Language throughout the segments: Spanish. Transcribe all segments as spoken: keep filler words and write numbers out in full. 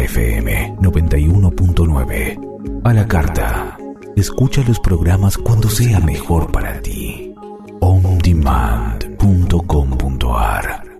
F M noventa y uno punto nueve. A la carta. Escucha los programas cuando sea mejor para ti. on demand punto com punto a r.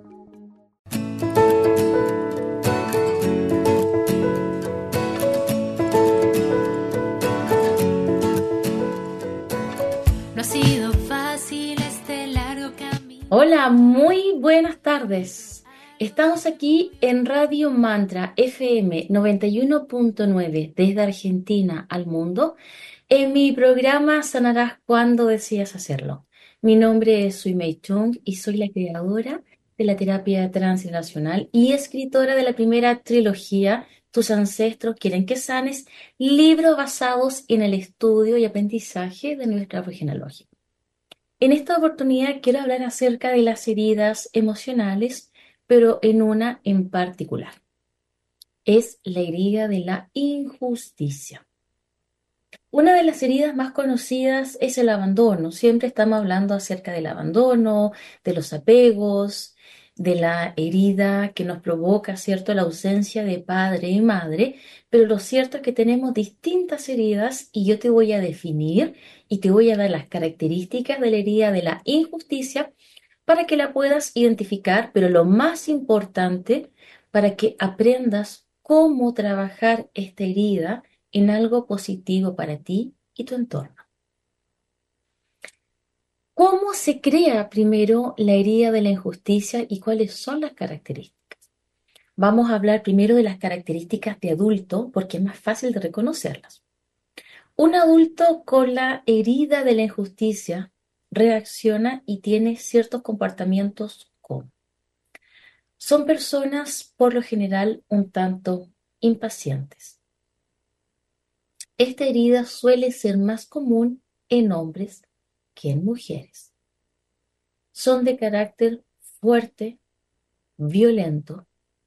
No ha sido fácil este largo camino. Hola, muy buenas tardes. Estamos aquí en Radio Mantra F M noventa y uno punto nueve desde Argentina al mundo en mi programa Sanarás cuando decidas hacerlo. Mi nombre es Sui Mei Chung y soy la creadora de la terapia transgeneracional y escritora de la primera trilogía Tus ancestros quieren que sanes, libros basados en el estudio y aprendizaje de nuestra árbol genealógico. En esta oportunidad quiero hablar acerca de las heridas emocionales, pero en una en particular. Es la herida de la injusticia. Una de las heridas más conocidas es el abandono. Siempre estamos hablando acerca del abandono, de los apegos, de la herida que nos provoca, ¿cierto?, la ausencia de padre y madre, pero lo cierto es que tenemos distintas heridas y yo te voy a definir y te voy a dar las características de la herida de la injusticia para que la puedas identificar, pero lo más importante, para que aprendas cómo trabajar esta herida en algo positivo para ti y tu entorno. ¿Cómo se crea primero la herida de la injusticia y cuáles son las características? Vamos a hablar primero de las características de adulto porque es más fácil de reconocerlas. Un adulto con la herida de la injusticia reacciona y tiene ciertos comportamientos como. Son personas por lo general un tanto impacientes. Esta herida suele ser más común en hombres que en mujeres. Son de carácter fuerte, violento.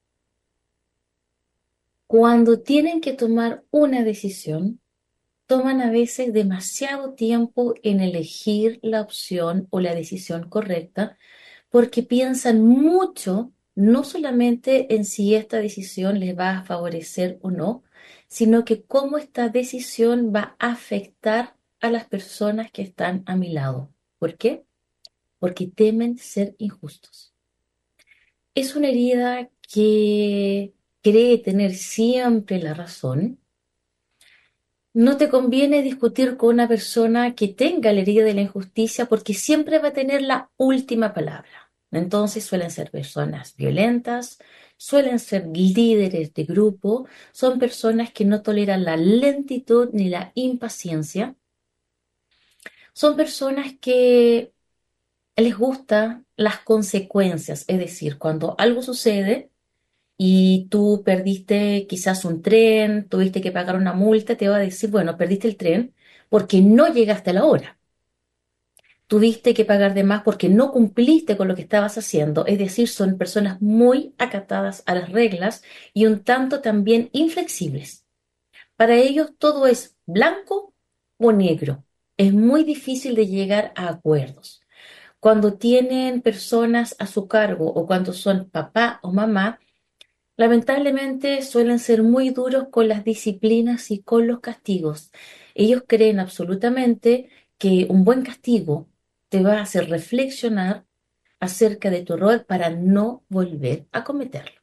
Cuando tienen que tomar una decisión, toman a veces demasiado tiempo en elegir la opción o la decisión correcta porque piensan mucho, no solamente en si esta decisión les va a favorecer o no, sino que cómo esta decisión va a afectar a las personas que están a mi lado. ¿Por qué? Porque temen ser injustos. Es una herida que cree tener siempre la razón. No te conviene discutir con una persona que tenga la herida de la injusticia porque siempre va a tener la última palabra. Entonces suelen ser personas violentas, suelen ser líderes de grupo, son personas que no toleran la lentitud ni la impaciencia. Son personas que les gustan las consecuencias, es decir, cuando algo sucede y tú perdiste quizás un tren, tuviste que pagar una multa, te va a decir, bueno, perdiste el tren porque no llegaste a la hora. Tuviste que pagar de más porque no cumpliste con lo que estabas haciendo. Es decir, son personas muy acatadas a las reglas y un tanto también inflexibles. Para ellos todo es blanco o negro. Es muy difícil de llegar a acuerdos. Cuando tienen personas a su cargo o cuando son papá o mamá, lamentablemente suelen ser muy duros con las disciplinas y con los castigos. Ellos creen absolutamente que un buen castigo te va a hacer reflexionar acerca de tu error para no volver a cometerlo.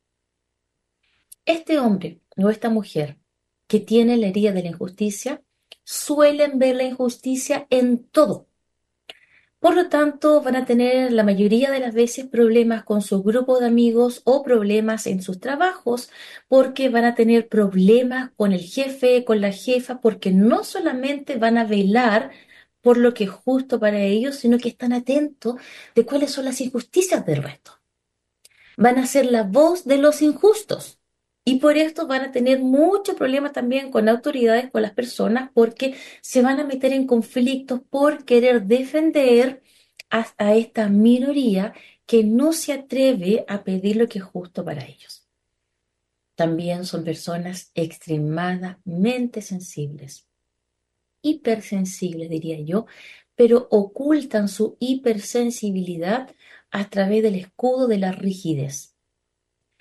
Este hombre o esta mujer que tiene la herida de la injusticia suelen ver la injusticia en todo. Por lo tanto, van a tener la mayoría de las veces problemas con su grupo de amigos o problemas en sus trabajos, porque van a tener problemas con el jefe, con la jefa, porque no solamente van a velar por lo que es justo para ellos, sino que están atentos de cuáles son las injusticias del resto. Van a ser la voz de los injustos. Y por esto van a tener muchos problemas también con autoridades, con las personas, porque se van a meter en conflictos por querer defender a, a esta minoría que no se atreve a pedir lo que es justo para ellos. También son personas extremadamente sensibles, hipersensibles diría yo, pero ocultan su hipersensibilidad a través del escudo de la rigidez.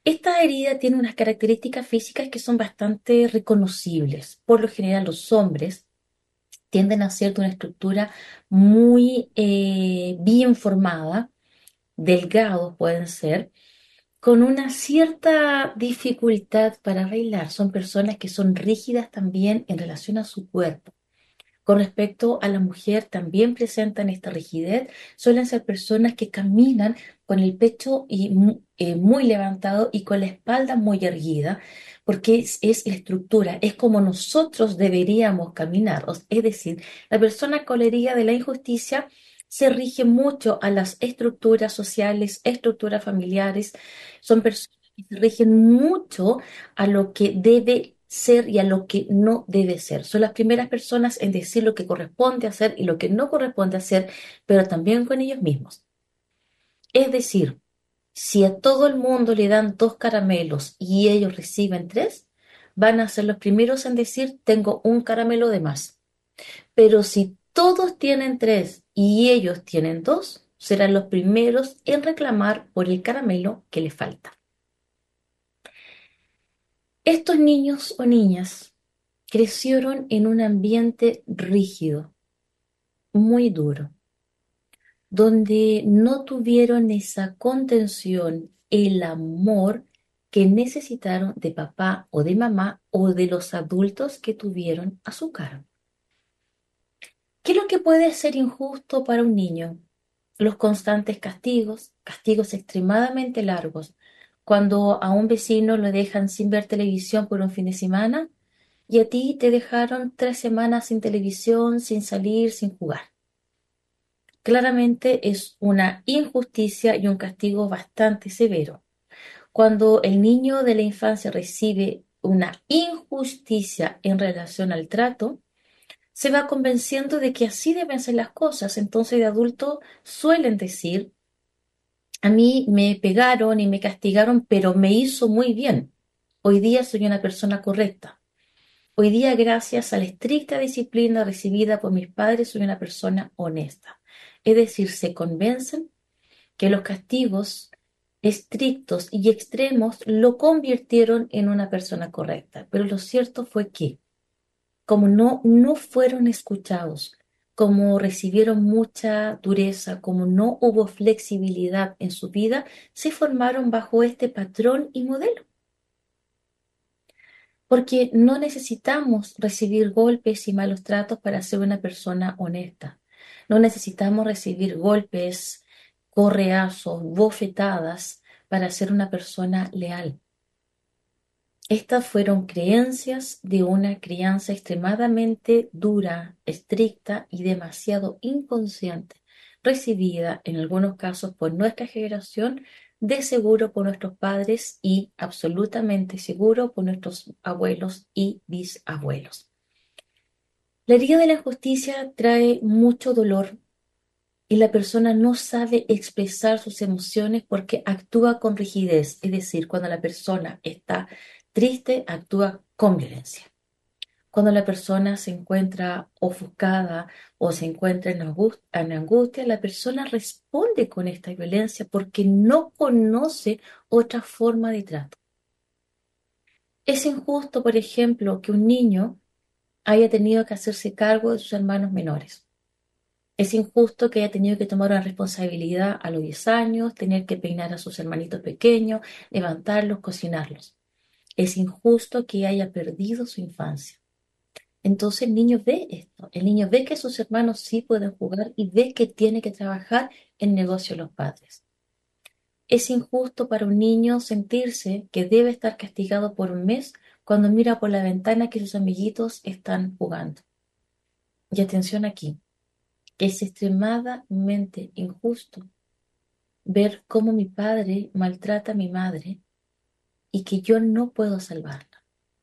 Esta herida tiene unas características físicas que son bastante reconocibles. Por lo general, los hombres tienden a ser de una estructura muy eh, bien formada, delgados pueden ser, con una cierta dificultad para bailar. Son personas que son rígidas también en relación a su cuerpo. Con respecto a la mujer, también presentan esta rigidez. Suelen ser personas que caminan con el pecho y, mu- eh, muy levantado y con la espalda muy erguida, porque es, es la estructura, es como nosotros deberíamos caminar. O- Es decir, la persona con la herida de la injusticia se rige mucho a las estructuras sociales, estructuras familiares. Son personas que se rigen mucho a lo que debe ser y a lo que no debe ser. Son las primeras personas en decir lo que corresponde hacer y lo que no corresponde hacer, pero también con ellos mismos. Es decir, si a todo el mundo le dan dos caramelos y ellos reciben tres, van a ser los primeros en decir tengo un caramelo de más. Pero si todos tienen tres y ellos tienen dos, serán los primeros en reclamar por el caramelo que les falta. Estos niños o niñas crecieron en un ambiente rígido, muy duro, donde no tuvieron esa contención, el amor que necesitaron de papá o de mamá o de los adultos que tuvieron a su cargo. ¿Qué es lo que puede ser injusto para un niño? Los constantes castigos, castigos extremadamente largos, cuando a un vecino lo dejan sin ver televisión por un fin de semana y a ti te dejaron tres semanas sin televisión, sin salir, sin jugar. Claramente es una injusticia y un castigo bastante severo. Cuando el niño de la infancia recibe una injusticia en relación al trato, se va convenciendo de que así deben ser las cosas. Entonces de adulto suelen decir, a mí me pegaron y me castigaron, pero me hizo muy bien. Hoy día soy una persona correcta. Hoy día, gracias a la estricta disciplina recibida por mis padres, soy una persona honesta. Es decir, se convencen que los castigos estrictos y extremos lo convirtieron en una persona correcta. Pero lo cierto fue que, como no, no fueron escuchados, como recibieron mucha dureza, como no hubo flexibilidad en su vida, se formaron bajo este patrón y modelo. Porque no necesitamos recibir golpes y malos tratos para ser una persona honesta. No necesitamos recibir golpes, correazos, bofetadas para ser una persona leal. Estas fueron creencias de una crianza extremadamente dura, estricta y demasiado inconsciente, recibida en algunos casos por nuestra generación, de seguro por nuestros padres y absolutamente seguro por nuestros abuelos y bisabuelos. La herida de la injusticia trae mucho dolor y la persona no sabe expresar sus emociones porque actúa con rigidez, es decir, cuando la persona está triste, actúa con violencia. Cuando la persona se encuentra ofuscada o se encuentra en angustia, en angustia, la persona responde con esta violencia porque no conoce otra forma de trato. Es injusto, por ejemplo, que un niño haya tenido que hacerse cargo de sus hermanos menores. Es injusto que haya tenido que tomar una responsabilidad a los diez años, tener que peinar a sus hermanitos pequeños, levantarlos, cocinarlos. Es injusto que haya perdido su infancia. Entonces el niño ve esto, el niño ve que sus hermanos sí pueden jugar y ve que tiene que trabajar en el negocio de los padres. Es injusto para un niño sentirse que debe estar castigado por un mes cuando mira por la ventana que sus amiguitos están jugando. Y atención aquí, es extremadamente injusto ver cómo mi padre maltrata a mi madre y que yo no puedo salvarla.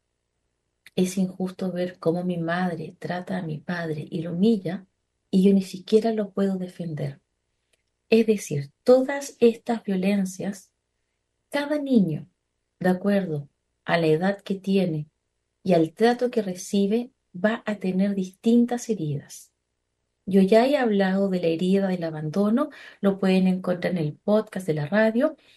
Es injusto ver cómo mi madre trata a mi padre y lo humilla y yo ni siquiera lo puedo defender. Es decir, todas estas violencias, cada niño, de acuerdo a la edad que tiene y al trato que recibe, va a tener distintas heridas. Yo ya he hablado de la herida del abandono, lo pueden encontrar en el podcast de la radio.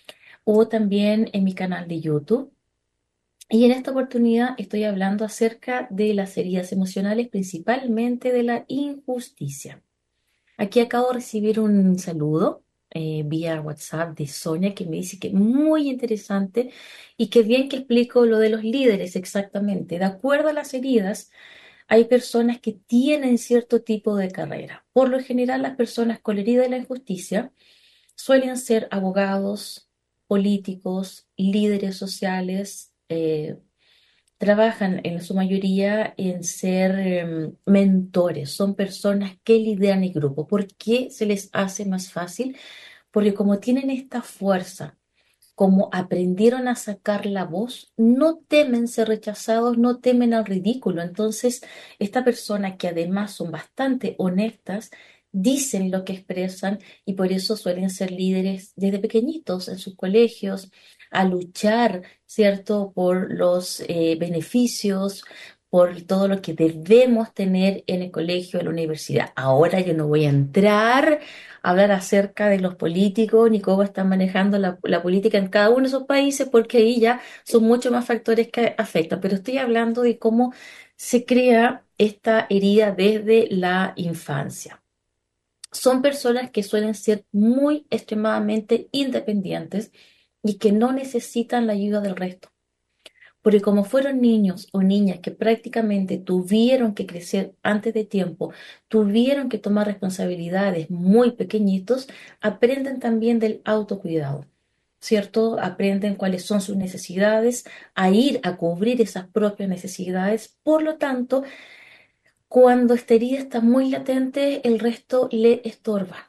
o también en mi canal de YouTube. Y en esta oportunidad estoy hablando acerca de las heridas emocionales, principalmente de la injusticia. Aquí acabo de recibir un saludo eh, vía WhatsApp de Sonia que me dice que muy interesante y que bien que explico lo de los líderes exactamente. De acuerdo a las heridas, hay personas que tienen cierto tipo de carrera. Por lo general, las personas con herida de la injusticia suelen ser abogados, políticos, líderes sociales, eh, trabajan en su mayoría en ser em, mentores, son personas que lideran el grupo. ¿Por qué se les hace más fácil? Porque como tienen esta fuerza, como aprendieron a sacar la voz, no temen ser rechazados, no temen al ridículo. Entonces, esta persona que además son bastante honestas, dicen lo que expresan y por eso suelen ser líderes desde pequeñitos en sus colegios, a luchar, ¿cierto?, por los eh, beneficios, por todo lo que debemos tener en el colegio, en la universidad. Ahora yo no voy a entrar hablar acerca de los políticos ni cómo están manejando la, la política en cada uno de esos países, porque ahí ya son muchos más factores que afectan. Pero estoy hablando de cómo se crea esta herida desde la infancia. Son personas que suelen ser muy extremadamente independientes y que no necesitan la ayuda del resto. Porque como fueron niños o niñas que prácticamente tuvieron que crecer antes de tiempo, tuvieron que tomar responsabilidades muy pequeñitos, aprenden también del autocuidado, ¿cierto? Aprenden cuáles son sus necesidades, a ir a cubrir esas propias necesidades. Por lo tanto, cuando esta herida está muy latente, el resto le estorba.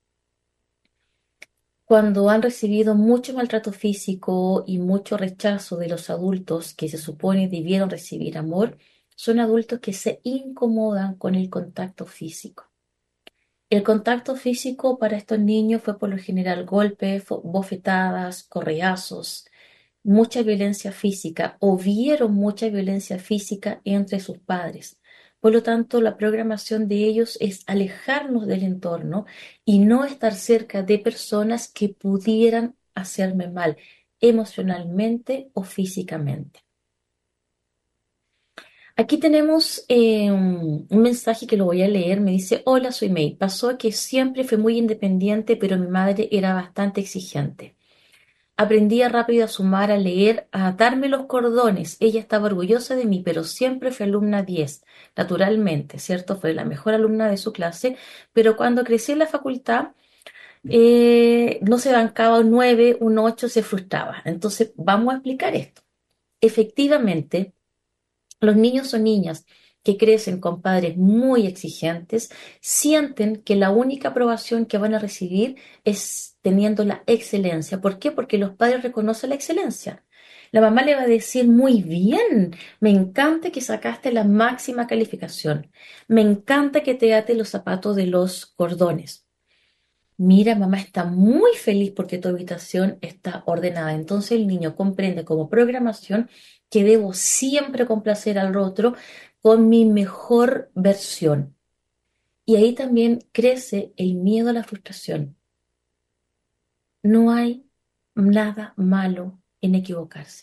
Cuando han recibido mucho maltrato físico y mucho rechazo de los adultos que se supone debieron recibir amor, son adultos que se incomodan con el contacto físico. El contacto físico para estos niños fue por lo general golpes, fo- bofetadas, correazos, mucha violencia física o vieron mucha violencia física entre sus padres. Por lo tanto, la programación de ellos es alejarnos del entorno y no estar cerca de personas que pudieran hacerme mal emocionalmente o físicamente. Aquí tenemos eh, un, un mensaje que lo voy a leer. Me dice, hola, soy May. Pasó que siempre fui muy independiente, pero mi madre era bastante exigente. Aprendía rápido a sumar, a leer, a atarme los cordones. Ella estaba orgullosa de mí, pero siempre fui alumna diez, naturalmente, ¿cierto? Fue la mejor alumna de su clase, pero cuando crecí en la facultad, eh, no se bancaba un nueve, un ocho, se frustraba. Entonces, vamos a explicar esto. Efectivamente, los niños o niñas que crecen con padres muy exigentes sienten que la única aprobación que van a recibir es teniendo la excelencia. ¿Por qué? Porque los padres reconocen la excelencia. La mamá le va a decir, muy bien, me encanta que sacaste la máxima calificación, me encanta que te ates los zapatos de los cordones. Mira, mamá está muy feliz porque tu habitación está ordenada. Entonces el niño comprende como programación que debo siempre complacer al otro con mi mejor versión. Y ahí también crece el miedo a la frustración. No hay nada malo en equivocarse.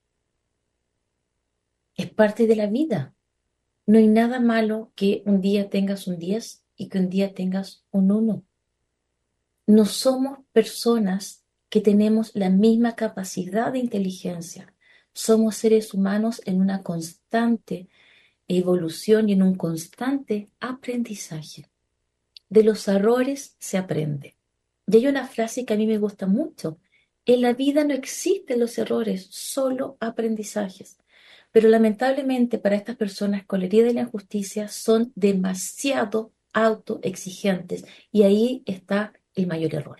Es parte de la vida. No hay nada malo que un día tengas un diez y que un día tengas un uno. No somos personas que tenemos la misma capacidad de inteligencia. Somos seres humanos en una constante evolución y en un constante aprendizaje. De los errores se aprende. Y hay una frase que a mí me gusta mucho. En la vida no existen los errores, solo aprendizajes. Pero lamentablemente para estas personas con la herida de la injusticia son demasiado autoexigentes y ahí está el mayor error.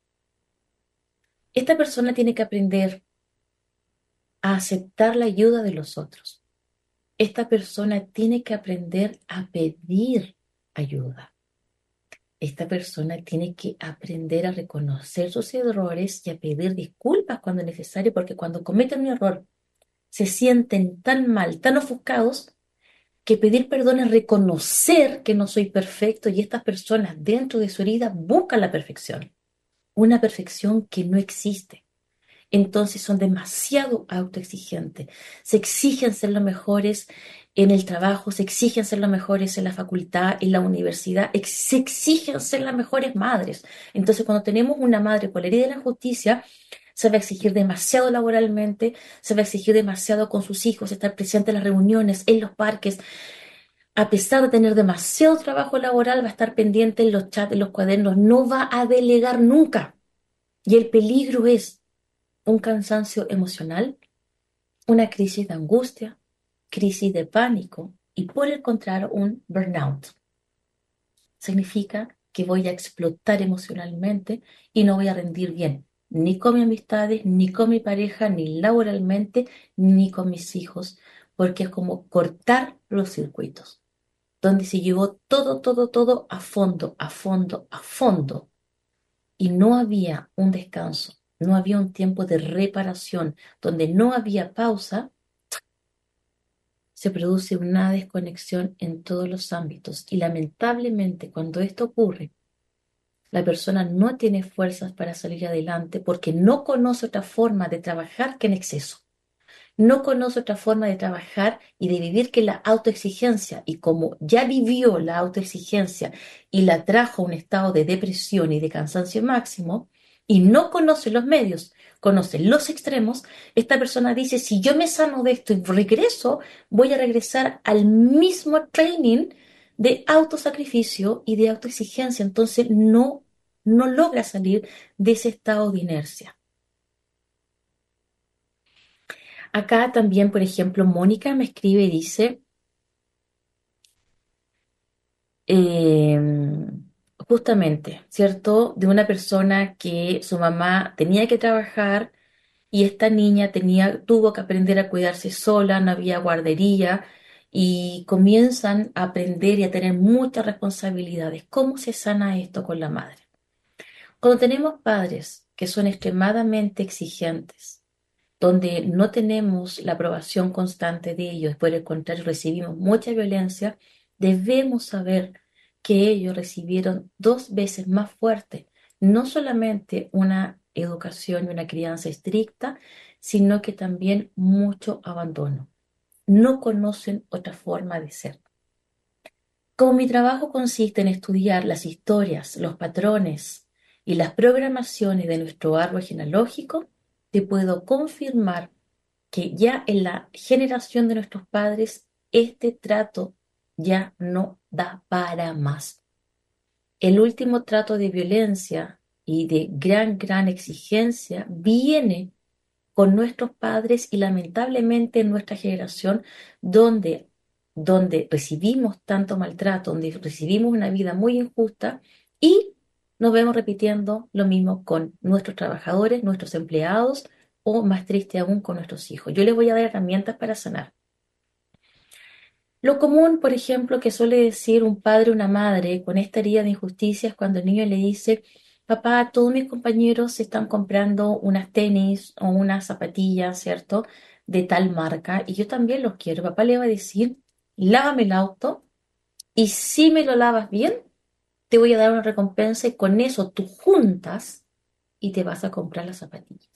Esta persona tiene que aprender a aceptar la ayuda de los otros. Esta persona tiene que aprender a pedir ayuda. Esta persona tiene que aprender a reconocer sus errores y a pedir disculpas cuando es necesario, porque cuando cometen un error se sienten tan mal, tan ofuscados, que pedir perdón es reconocer que no soy perfecto y estas personas dentro de su herida buscan la perfección, una perfección que no existe. entonces son demasiado autoexigentes. Se exigen ser los mejores en el trabajo, se exigen ser los mejores en la facultad, en la universidad, ex- se exigen ser las mejores madres. Entonces, cuando tenemos una madre por la herida de la justicia, se va a exigir demasiado laboralmente, se va a exigir demasiado con sus hijos, estar presente en las reuniones, en los parques. A pesar de tener demasiado trabajo laboral, va a estar pendiente en los chats, en los cuadernos, no va a delegar nunca. Y el peligro es un cansancio emocional, una crisis de angustia, crisis de pánico y por el contrario un burnout. Significa que voy a explotar emocionalmente y no voy a rendir bien, ni con mis amistades, ni con mi pareja, ni laboralmente, ni con mis hijos, porque es como cortar los circuitos, donde se llevó todo, todo, todo a fondo, a fondo, a fondo, y no había un descanso, no había un tiempo de reparación, donde no había pausa, se produce una desconexión en todos los ámbitos. Y lamentablemente, cuando esto ocurre, la persona no tiene fuerzas para salir adelante porque no conoce otra forma de trabajar que en exceso. No conoce otra forma de trabajar y de vivir que la autoexigencia. Y como ya vivió la autoexigencia y la trajo a un estado de depresión y de cansancio máximo, y no conoce los medios, conoce los extremos, esta persona dice, si yo me sano de esto y regreso, voy a regresar al mismo training de autosacrificio y de autoexigencia. Entonces no, no logra salir de ese estado de inercia. Acá también, por ejemplo, Mónica me escribe y dice, eh, justamente, ¿cierto? De una persona que su mamá tenía que trabajar y esta niña tenía, tuvo que aprender a cuidarse sola, no había guardería y comienzan a aprender y a tener muchas responsabilidades. ¿Cómo se sana esto con la madre? Cuando tenemos padres que son extremadamente exigentes, donde no tenemos la aprobación constante de ellos, por el contrario, recibimos mucha violencia, debemos saber que ellos recibieron dos veces más fuerte, no solamente una educación y una crianza estricta, sino que también mucho abandono. No conocen otra forma de ser. Como mi trabajo consiste en estudiar las historias, los patrones y las programaciones de nuestro árbol genealógico, te puedo confirmar que ya en la generación de nuestros padres este trato ya no da para más. El último trato de violencia y de gran, gran exigencia viene con nuestros padres y lamentablemente en nuestra generación donde, donde recibimos tanto maltrato, donde recibimos una vida muy injusta y nos vemos repitiendo lo mismo con nuestros trabajadores, nuestros empleados o más triste aún con nuestros hijos. Yo les voy a dar herramientas para sanar. Lo común, por ejemplo, que suele decir un padre o una madre con esta herida de injusticia es cuando el niño le dice, papá, todos mis compañeros se están comprando unas tenis o unas zapatillas, ¿cierto? De tal marca y yo también los quiero. Papá le va a decir, lávame el auto y si me lo lavas bien, te voy a dar una recompensa y con eso tú juntas y te vas a comprar las zapatillas.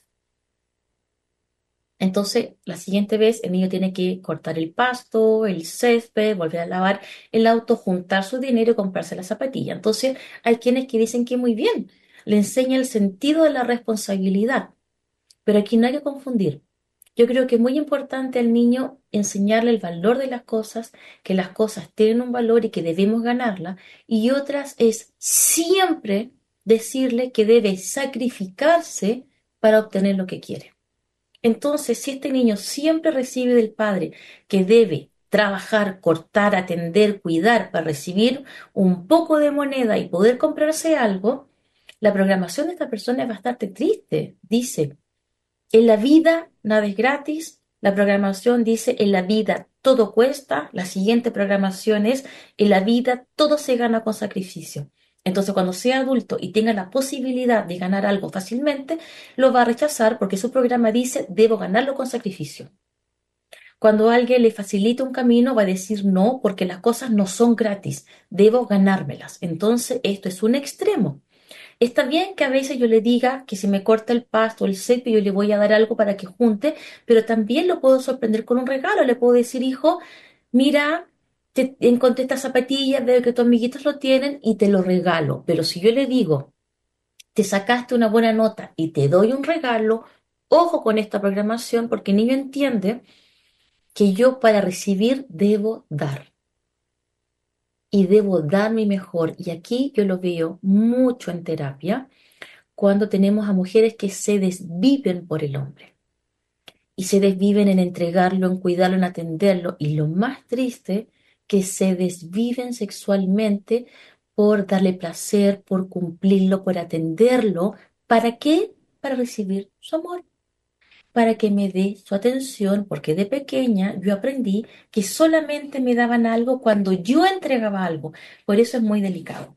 Entonces, la siguiente vez el niño tiene que cortar el pasto, el césped, volver a lavar el auto, juntar su dinero y comprarse la zapatilla. Entonces, hay quienes que dicen que muy bien, le enseña el sentido de la responsabilidad, pero aquí no hay que confundir. Yo creo que es muy importante al niño enseñarle el valor de las cosas, que las cosas tienen un valor y que debemos ganarla, y otras es siempre decirle que debe sacrificarse para obtener lo que quiere. Entonces, si este niño siempre recibe del padre que debe trabajar, cortar, atender, cuidar para recibir un poco de moneda y poder comprarse algo, la programación de esta persona es bastante triste. Dice, en la vida nada es gratis. La programación dice, en la vida todo cuesta. La siguiente programación es, en la vida todo se gana con sacrificio. Entonces, cuando sea adulto y tenga la posibilidad de ganar algo fácilmente, lo va a rechazar porque su programa dice, debo ganarlo con sacrificio. Cuando alguien le facilita un camino, va a decir no, porque las cosas no son gratis, debo ganármelas. Entonces, esto es un extremo. Está bien que a veces yo le diga que si me corta el pasto o el césped yo le voy a dar algo para que junte, pero también lo puedo sorprender con un regalo. Le puedo decir, hijo, mira, te encontré estas zapatillas, veo que tus amiguitos lo tienen y te lo regalo. Pero si yo le digo, te sacaste una buena nota y te doy un regalo, ojo con esta programación porque el niño entiende que yo para recibir debo dar y debo dar mi mejor. Y aquí yo lo veo mucho en terapia cuando tenemos a mujeres que se desviven por el hombre y se desviven en entregarlo, en cuidarlo, en atenderlo. Y lo más triste, que se desviven sexualmente por darle placer, por cumplirlo, por atenderlo. ¿Para qué? Para recibir su amor, para que me dé su atención, porque de pequeña yo aprendí que solamente me daban algo cuando yo entregaba algo. Por eso es muy delicado.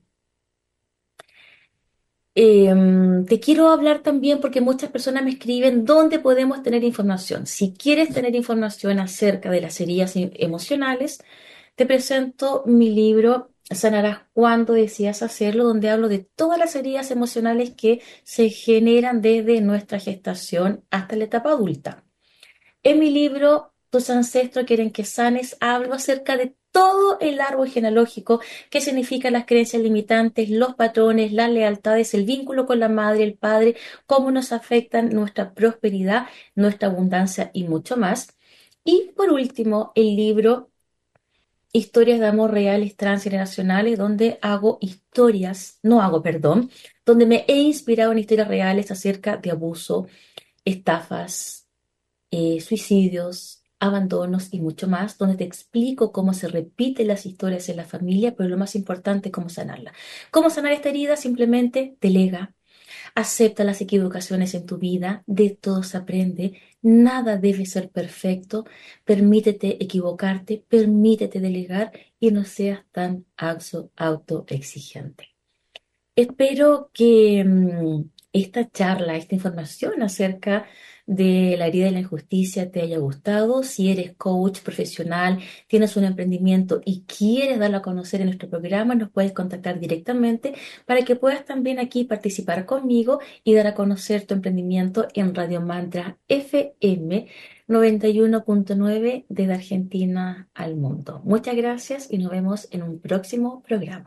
Em, te quiero hablar también porque muchas personas me escriben dónde podemos tener información. Si quieres tener información acerca de las heridas e- emocionales, te presento mi libro Sanarás cuando decidas hacerlo, donde hablo de todas las heridas emocionales que se generan desde nuestra gestación hasta la etapa adulta. En mi libro, Tus ancestros quieren que sanes, hablo acerca de todo el árbol genealógico, qué significan las creencias limitantes, los patrones, las lealtades, el vínculo con la madre, el padre, cómo nos afectan nuestra prosperidad, nuestra abundancia y mucho más. Y por último, el libro Historias de amor reales transgeneracionales, donde hago historias, no hago, perdón, donde me he inspirado en historias reales acerca de abuso, estafas, eh, suicidios, abandonos y mucho más, donde te explico cómo se repiten las historias en la familia, pero lo más importante, cómo sanarla. ¿Cómo sanar esta herida? Simplemente delega, acepta las equivocaciones en tu vida, de todo se aprende, nada debe ser perfecto, permítete equivocarte, permítete delegar y no seas tan auto- autoexigente. Espero que mm, esta charla, esta información acerca de la herida de la injusticia te haya gustado. Si eres coach profesional, tienes un emprendimiento y quieres darlo a conocer en nuestro programa, nos puedes contactar directamente para que puedas también aquí participar conmigo y dar a conocer tu emprendimiento en Radio Mantra F M noventa y uno punto nueve desde Argentina al mundo. Muchas gracias y nos vemos en un próximo programa.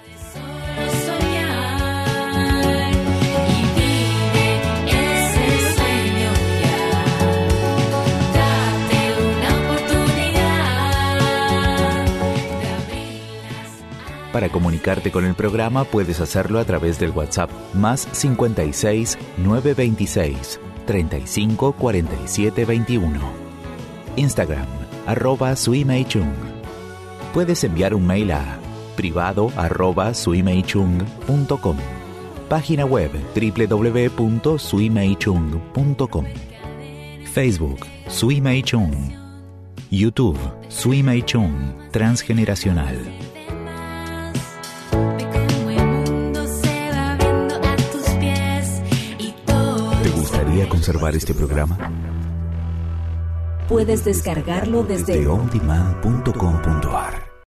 Para comunicarte con el programa puedes hacerlo a través del WhatsApp más cincuenta y seis, novecientos veintiséis, treinta y cinco, cuarenta y siete, veintiuno. Instagram, arroba suimeichung. Puedes enviar un mail a privado arroba suimeichung punto com. Página web doble u doble u doble u punto suimeichung punto com. Facebook, Suimeichung. YouTube, Suimeichung Transgeneracional. ¿Te gustaría conservar este programa? Puedes descargarlo desde desde on demand punto com punto a r.